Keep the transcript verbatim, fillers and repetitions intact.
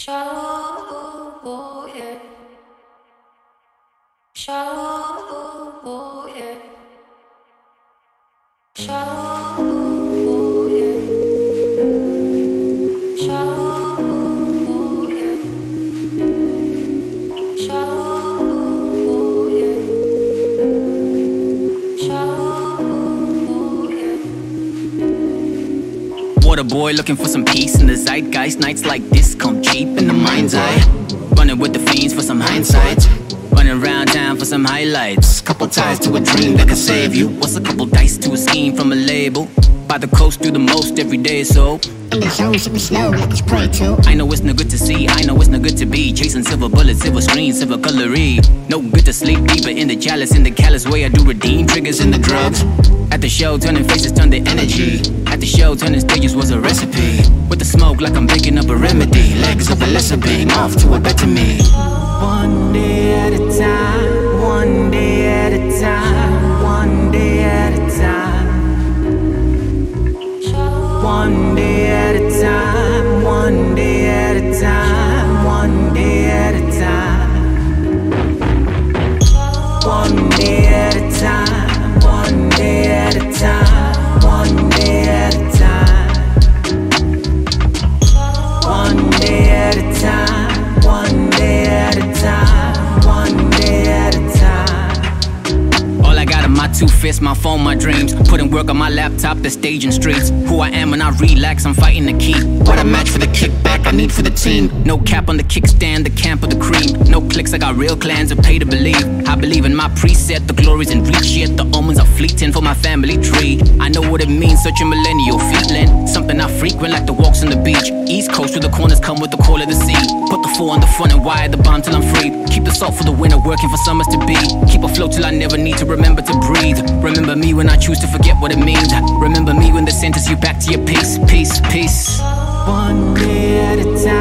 Shallow, yeah. Shallow, yeah. Shallow, yeah. Shallow, yeah. Shallow, yeah. Shallow, yeah. Water boy looking for some peace in the zeitgeist. Nights like this come cheap in the mind's eye. Running with the fiends for some hindsight. Running around town for some highlights. Couple ties to a dream that could save you. What's a couple dice to a scheme from a label? By the coast, do the most every day, so in the zone, sipping slow like it's prey too. I know it's no good to see, I know it's no good to be chasing silver bullets, silver screens, silver colory. No good to sleep deeper in the chalice, in the callous way I do redeem triggers in the drugs. At the show, turning faces turn to energy. At the show, turning stages was a recipe. With the smoke like I'm picking up a remedy. Legs of a lesser being, off to a better me. One day at a time, one day at a time, one day at a time. One day at a time, one day at a time, one day at a time. One day at a time, one day at a time, one day at a time. One day at a time, one day at a time, one day at a time. All I got are my two fists, my phone, my dreams. Putting work on my laptop, the stage and streets. Who I am when I relax, I'm fighting to keep. What a match for the kickback I need for the team. No cap on the kickstand, the camp of the cream. No clicks, I got real clans to pay to believe. I believe in my preset, the glory's in reach yet. The omens are fleeting for my family tree. I know what it means, such a millennial feeling. Something I frequent like the walks on the beach. East coast where the corners come with the call of the sea. Put the four on the front and wire the bomb till I'm free. Keep the salt for the winter, working for summers to be. Keep afloat till I never need to remember to breathe. Remember me when I choose to forget what it means. Remember me when they sentence you back to your peace, peace, peace. One day at a time.